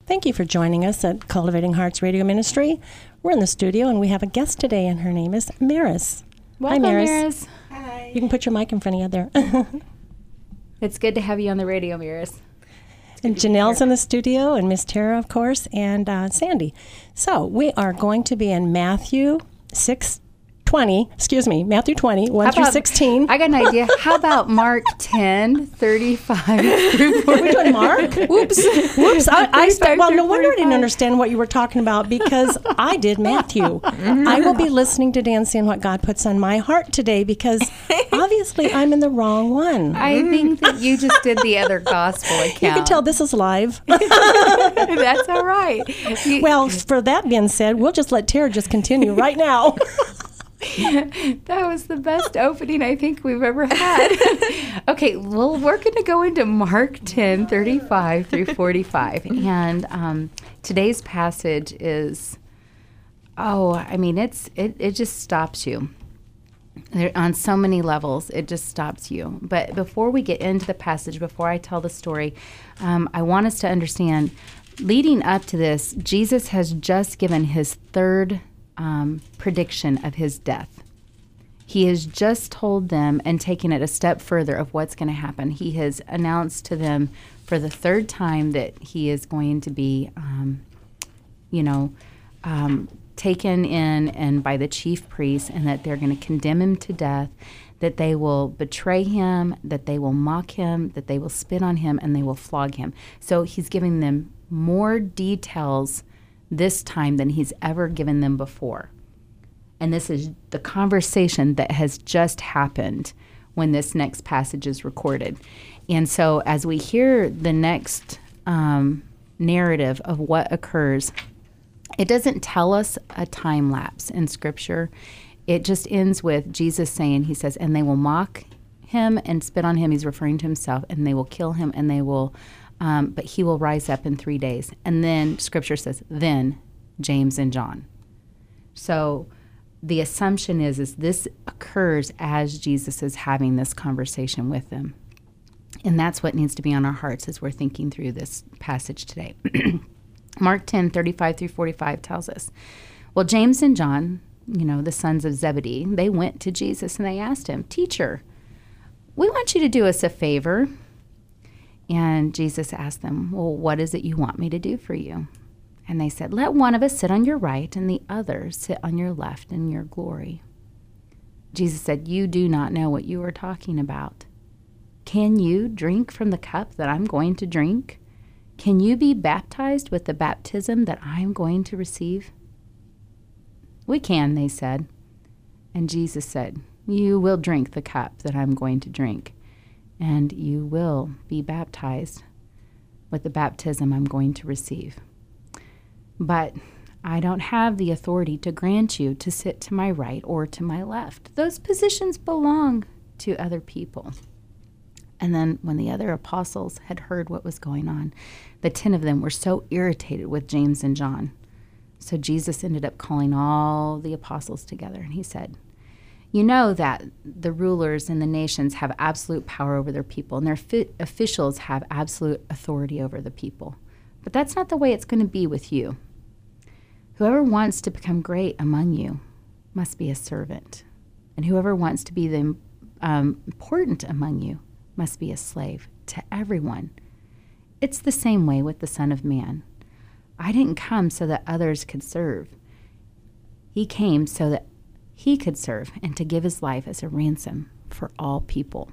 Thank you for joining us at Cultivating Hearts Radio Ministry. We're in the studio, and we have a guest today, and her name is Maris. Welcome, Hi, Maris. Maris. Hi. You can put your mic in front of you there. It's good to have you on the radio, Maris. And Janelle's in the studio, and Miss Tara, of course, and Sandy. So we are going to be in Matthew 20, 1 through 16. I got an idea. How about Mark 10, 35 through 40? We're doing Mark? Whoops. Well, no wonder I didn't understand what you were talking about, because I did Matthew. I will be listening to Dan saying what God puts on my heart today, because obviously I'm in the wrong one. I think that you just did the other gospel account. You can tell this is live. That's all right. Well, for that being said, we'll just let Tara just continue right now. That was the best opening I think we've ever had. Okay, well, we're going to go into Mark 10, 35 through 45. And today's passage is, it just stops you. On so many levels, it just stops you. But before we get into the passage, before I tell the story, I want us to understand, leading up to this, Jesus has just given his third prediction of his death. He has just told them and taken it a step further of what's going to happen. He has announced to them for the third time that he is going to be, taken in and by the chief priests, and that they're going to condemn him to death, that they will betray him, that they will mock him, that they will spit on him, and they will flog him. So he's giving them more details this time than he's ever given them before. And this is the conversation that has just happened when this next passage is recorded. And so as we hear the next narrative of what occurs, it doesn't tell us a time lapse in Scripture. It just ends with Jesus saying, he says, and they will mock him and spit on him. He's referring to himself. And they will kill him, and they will but he will rise up in 3 days. And then Scripture says, then James and John. So the assumption is this occurs as Jesus is having this conversation with them. And that's what needs to be on our hearts as we're thinking through this passage today. Mark 10, 35 through 45 tells us, well, James and John, the sons of Zebedee, they went to Jesus and they asked him, Teacher, we want you to do us a favor. And Jesus asked them, well, what is it you want me to do for you? And they said, let one of us sit on your right and the other sit on your left in your glory. Jesus said, you do not know what you are talking about. Can you drink from the cup that I'm going to drink? Can you be baptized with the baptism that I'm going to receive? We can, they said. And Jesus said, you will drink the cup that I'm going to drink, and you will be baptized with the baptism I'm going to receive. But I don't have the authority to grant you to sit to my right or to my left. Those positions belong to other people. And then when the other apostles had heard what was going on, the 10 of them were so irritated with James and John. So Jesus ended up calling all the apostles together, and he said, you know that the rulers in the nations have absolute power over their people, and their officials have absolute authority over the people. But that's not the way it's going to be with you. Whoever wants to become great among you must be a servant, and whoever wants to be the important among you must be a slave to everyone. It's the same way with the Son of Man. I didn't come so that others could serve. He came so that he could serve and to give his life as a ransom for all people.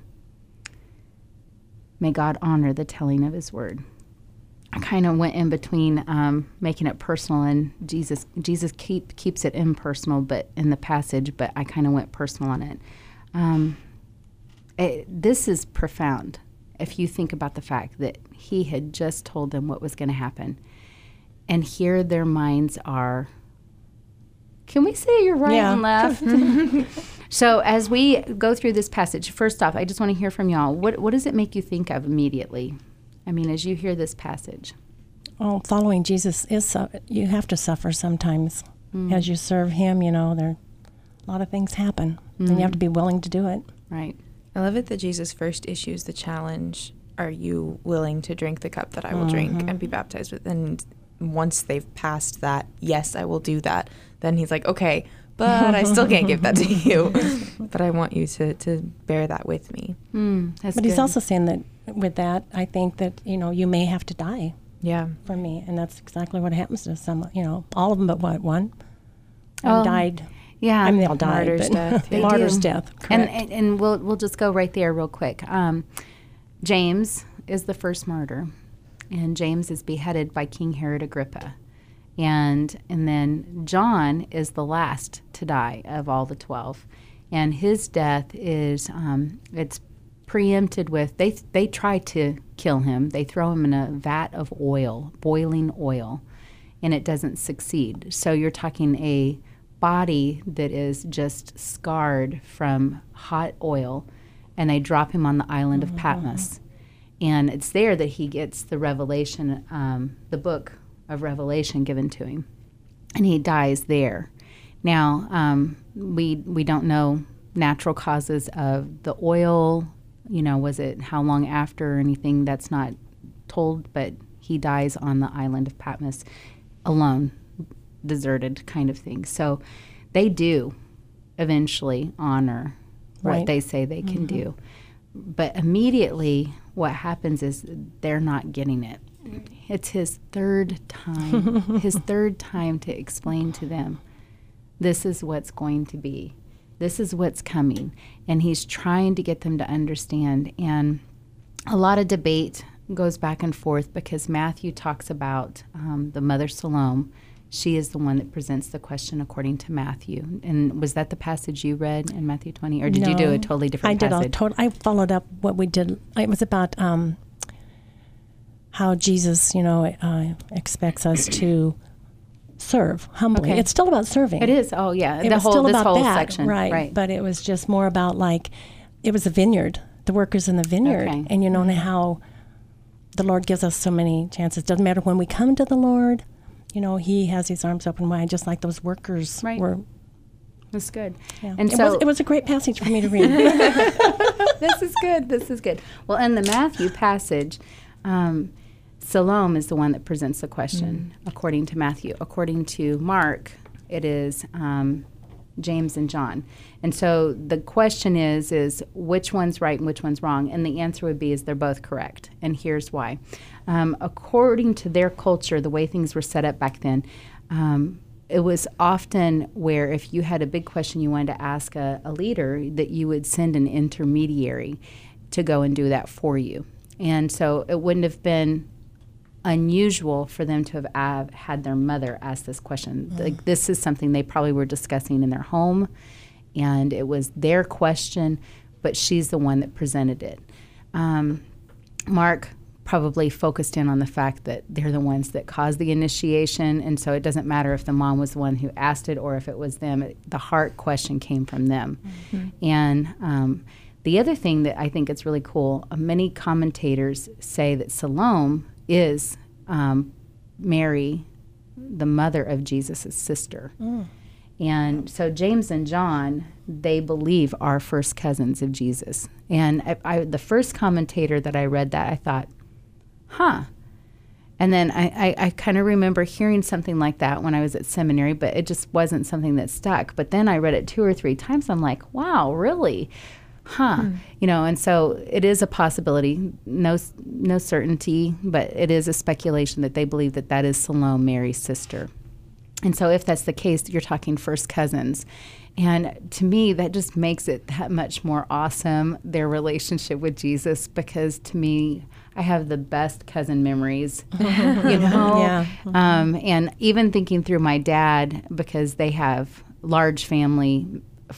May God honor the telling of his word. I kind of went in between making it personal, and Jesus keeps it impersonal, but in the passage, but I kind of went personal on it. This is profound if you think about the fact that he had just told them what was going to happen. And here their minds are, can we say you're right and left? So as we go through this passage, first off, I just want to hear from y'all. What does it make you think of immediately? I mean, as you hear this passage. Well, following Jesus you have to suffer sometimes. As you serve him, a lot of things happen. And you have to be willing to do it. Right. I love it that Jesus first issues the challenge, are you willing to drink the cup that I will drink and be baptized with? And once they've passed that, yes, I will do that, then he's like, okay, but I still can't give that to you. But I want you to bear that with me. But he's also saying that with that, I think that, you may have to die Yeah. for me. And that's exactly what happens to some, all of them but one. Died. Yeah. I mean, they all died. Martyr's but death. They Martyr's do. death, correct. And we'll just go right there real quick. James is the first martyr, and James is beheaded by King Herod Agrippa. And then John is the last to die of all the 12. And his death is, it's preempted with, they try to kill him. They throw him in a vat of oil, boiling oil, and it doesn't succeed. So you're talking a body that is just scarred from hot oil, and they drop him on the island of Patmos. And it's there that he gets the revelation, the book of Revelation given to him, and he dies there. Now, we don't know natural causes of the oil, was it how long after or anything, that's not told, but he dies on the island of Patmos alone, deserted kind of thing. So they do eventually honor what they say they can do. But immediately what happens is they're not getting it. It's his third time, to explain to them, this is what's going to be. This is what's coming. And he's trying to get them to understand. And a lot of debate goes back and forth because Matthew talks about the mother Salome. She is the one that presents the question according to Matthew. And was that the passage you read in Matthew 20? Or did you do a totally different passage? I followed up what we did. It was about how Jesus, expects us to serve humbly. Okay. It's still about serving. It is. Oh, yeah. It was still this about whole that, section. right? But it was just more about it was a vineyard, the workers in the vineyard, Okay. and how the Lord gives us so many chances. Doesn't matter when we come to the Lord. He has his arms open wide, just like those workers were. That's good. Yeah. And so it was a great passage for me to read. This is good. Well, in the Matthew passage, Salome is the one that presents the question, according to Matthew. According to Mark, it is James and John. And so the question is which one's right and which one's wrong? And the answer would be is they're both correct. And here's why. According to their culture, the way things were set up back then, it was often where if you had a big question you wanted to ask a leader, that you would send an intermediary to go and do that for you. And so it wouldn't have been unusual for them to have had their mother ask this question. Like, this is something they probably were discussing in their home, and it was their question, but she's the one that presented it. Mark probably focused in on the fact that they're the ones that caused the initiation, and so it doesn't matter if the mom was the one who asked it or if it was them. The heart question came from them. And the other thing that I think is really cool, many commentators say that Salome is Mary, the mother of Jesus' sister. And so James and John, they believe are first cousins of Jesus. And the first commentator that I read that, I thought, And then I kind of remember hearing something like that when I was at seminary, but it just wasn't something that stuck. But then I read it 2 or 3 times. I'm like, wow, really? And so it is a possibility, no certainty, but it is a speculation that they believe that is Salome, Mary's sister. And so if that's the case, you're talking first cousins. And to me, that just makes it that much more awesome, their relationship with Jesus, because to me, I have the best cousin memories, Yeah. And even thinking through my dad, because they have large families,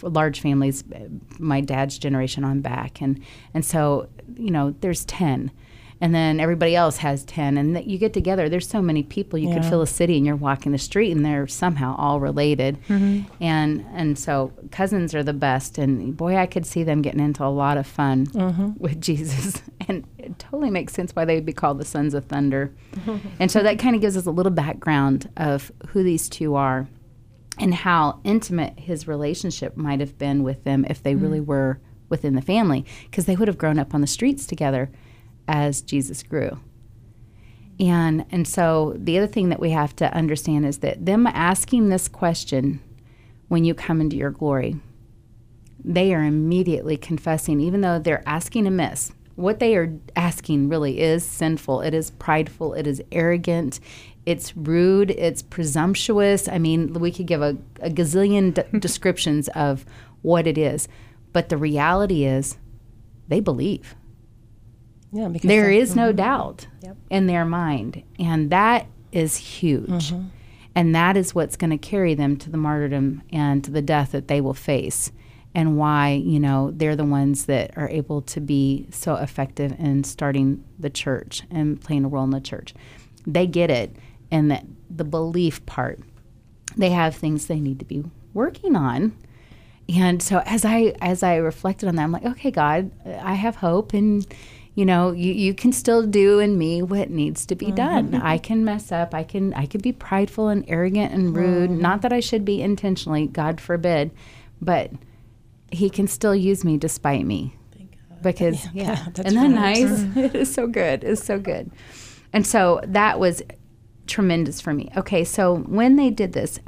my dad's generation on back. And so, there's 10. And then everybody else has 10. And you get together, there's so many people. You could fill a city and you're walking the street and they're somehow all related. And so cousins are the best. And boy, I could see them getting into a lot of fun with Jesus. And it totally makes sense why they would be called the Sons of Thunder. And so that kind of gives us a little background of who these two are and how intimate his relationship might have been with them if they really were within the family, because they would have grown up on the streets together as Jesus grew. And so the other thing that we have to understand is that them asking this question, when you come into your glory, they are immediately confessing, even though they're asking amiss. What they are asking really is sinful. It is prideful. It is arrogant. It's rude. It's presumptuous. I mean, we could give a gazillion descriptions of what it is. But the reality is they believe. Yeah, because there is no doubt Yep. in their mind. And that is huge. And that is what's going to carry them to the martyrdom and to the death that they will face. And why, you know, they're the ones that are able to be so effective in starting the church and playing a role in the church. They get it, and that the belief part, they have things they need to be working on. And so as I reflected on that, I'm like, okay, God, I have hope, and you know, you can still do in me what needs to be done. I can mess up. I can be prideful and arrogant and rude. Not that I should be intentionally, God forbid, but He can still use me despite me. Because, that's isn't that right. nice? It is so good. It's so good. And so that was tremendous for me. Okay, so when they did this,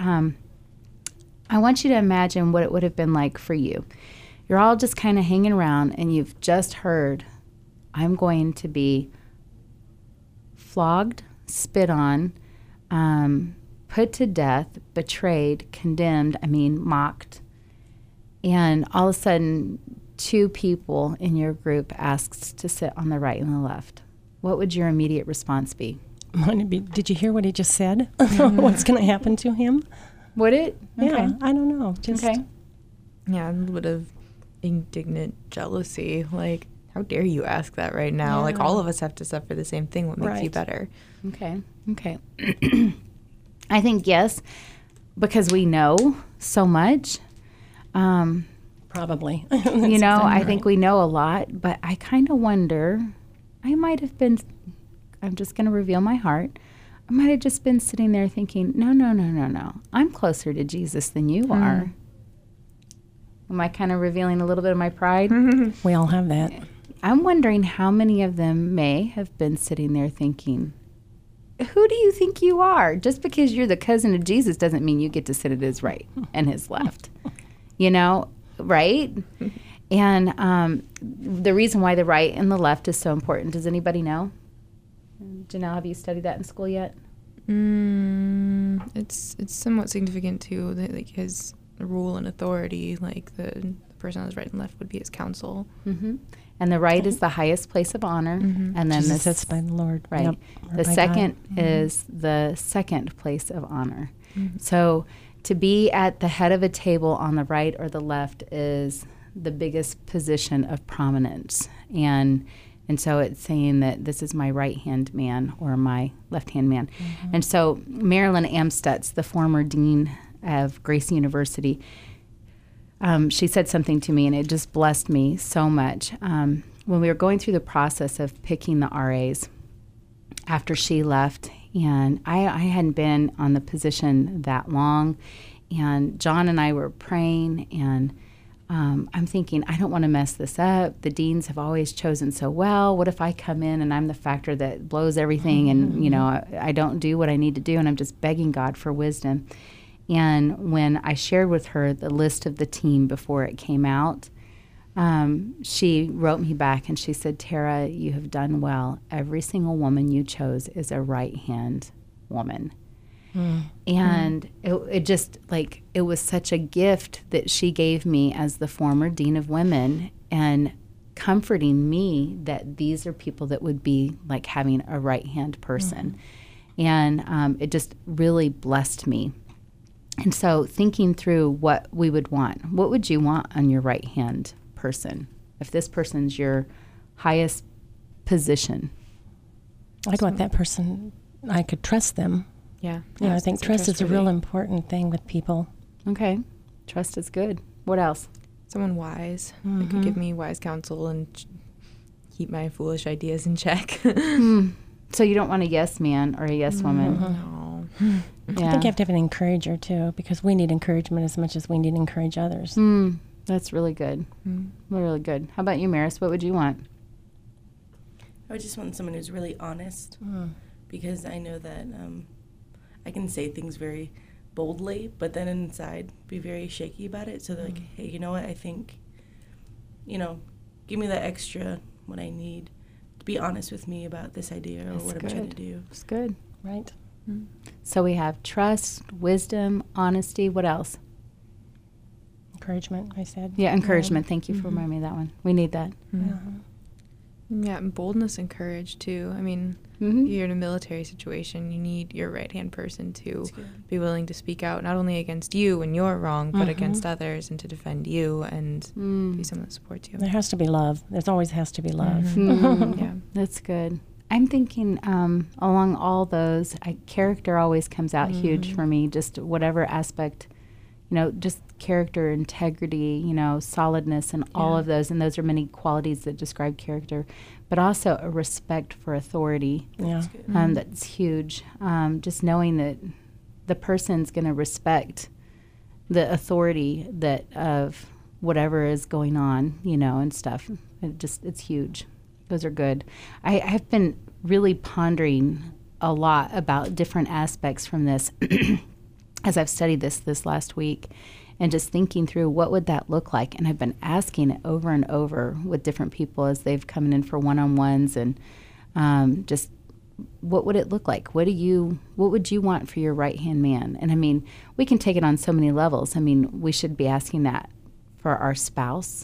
I want you to imagine what it would have been like for you. You're all just kind of hanging around, and you've just heard, I'm going to be flogged, spit on, put to death, betrayed, condemned, mocked. And all of a sudden, 2 people in your group asks to sit on the right and the left. What would your immediate response be? Did you hear what he just said? What's going to happen to him? Would it? Okay. Yeah, I don't know. Just Okay. Yeah, a little bit of indignant jealousy. Like, how dare you ask that right now? Yeah. Like, all of us have to suffer the same thing. What makes you Right. better? Okay. I think yes, because we know so much. Probably. You know, I think we know a lot, but I kind of wonder, I might have been, I'm just going to reveal my heart. I might have just been sitting there thinking, no. I'm closer to Jesus than you are. Am I kind of revealing a little bit of my pride? We all have that. I'm wondering how many of them may have been sitting there thinking, who do you think you are? Just because you're the cousin of Jesus doesn't mean you get to sit at his right and his left. You know, right? And the reason why the right and the left is so important, does anybody know? Janelle, have you studied that in school yet? It's somewhat significant too. That, like, his rule and authority, like the person on his right and left would be his counsel. Mm-hmm. And the right is the highest place of honor. And then Jesus sits by the Lord. Right. Yep. Or The by second God. is the second place of honor. So to be at the head of a table on the right or the left is the biggest position of prominence. And so it's saying that this is my right-hand man or my left-hand man. And so Marilyn Amstutz, the former dean of Grace University, she said something to me, and it just blessed me so much. When we were going through the process of picking the RAs after she left, and I hadn't been on the position that long, and John and I were praying, and I'm thinking, I don't want to mess this up. The deans have always chosen so well. What if I come in and I'm the factor that blows everything, and you know, I don't do what I need to do, and I'm just begging God for wisdom. And when I shared with her the list of the team before it came out, she wrote me back and she said, Tara, you have done well. Every single woman you chose is a right-hand woman. And it just, like, it was such a gift that she gave me as the former dean of women, and comforting me that these are people that would be like having a right-hand person. And it just really blessed me. And so thinking through what we would want, what would you want on your right-hand person if this person's your highest position? I'd want that person, I could trust them. Yeah. I think trust is a real important thing with people. Okay. Trust is good. What else? Someone wise that could give me wise counsel and keep my foolish ideas in check. So you don't want a yes man or a yes woman? No. Yeah. I think you have to have an encourager, too, because we need encouragement as much as we need to encourage others. That's really good. Really good. How about you, Maris? What would you want? I would just want someone who's really honest, because I know that I can say things very boldly, but then inside be very shaky about it. So they're like, hey, you know what? I think, give me that extra what I need to be honest with me about this idea or what I'm trying to do. It's good. Right. Mm-hmm. So we have trust, wisdom, honesty. What else? Encouragement, I said. Yeah, encouragement. Thank you for reminding me of that one. We need that. Yeah, and boldness and courage, too. I mean, you're in a military situation. You need your right-hand person to be willing to speak out, not only against you when you're wrong, but against others and to defend you and be someone that supports you. There has to be love. There always has to be love. Yeah, that's good. I'm thinking along all those, character always comes out huge for me, just whatever aspect, just character, integrity, solidness, and all of those. And those are many qualities that describe character, but also a respect for authority. Yeah. That's huge. Just knowing that the person's going to respect the authority of whatever is going on, and stuff. It's huge. Those are good. I have been really pondering a lot about different aspects from this as I've studied this last week, and just thinking through what would that look like. And I've been asking it over and over with different people as they've come in for one-on-ones, and just what would it look like? What would you want for your right-hand man? And I mean, we can take it on so many levels. I mean, we should be asking that for our spouse.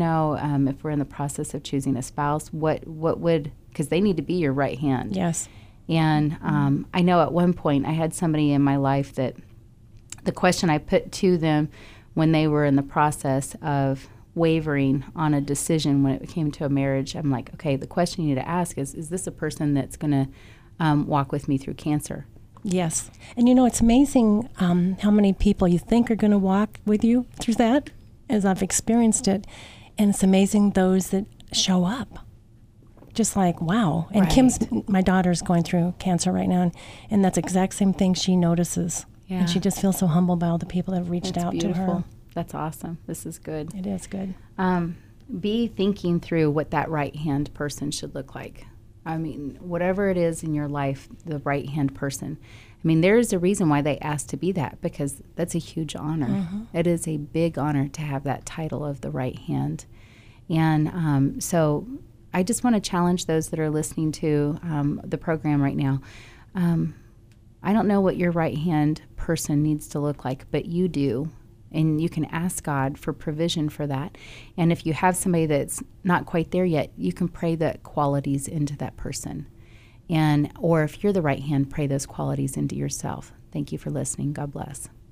If we're in the process of choosing a spouse, what would, because they need to be your right hand. Yes. And I know at one point I had somebody in my life that the question I put to them when they were in the process of wavering on a decision when it came to a marriage, I'm like, okay, the question you need to ask is this a person that's going to walk with me through cancer? Yes. And it's amazing how many people you think are going to walk with you through that, as I've experienced it. And it's amazing those that show up. Just like, wow. And Right. my daughter's going through cancer right now, and that's the exact same thing she notices. Yeah. And she just feels so humble by all the people that have reached That's out beautiful. to her. That's awesome. This is good. It is good. Be thinking through what that right-hand person should look like. I mean, whatever it is in your life, the right-hand person. I mean, there is a reason why they asked to be that, because that's a huge honor. It is a big honor to have that title of the right hand. And so I just want to challenge those that are listening to the program right now. I don't know what your right-hand person needs to look like, but you do. And you can ask God for provision for that. And if you have somebody that's not quite there yet, you can pray the qualities into that person. Or if you're the right hand, pray those qualities into yourself. Thank you for listening. God bless.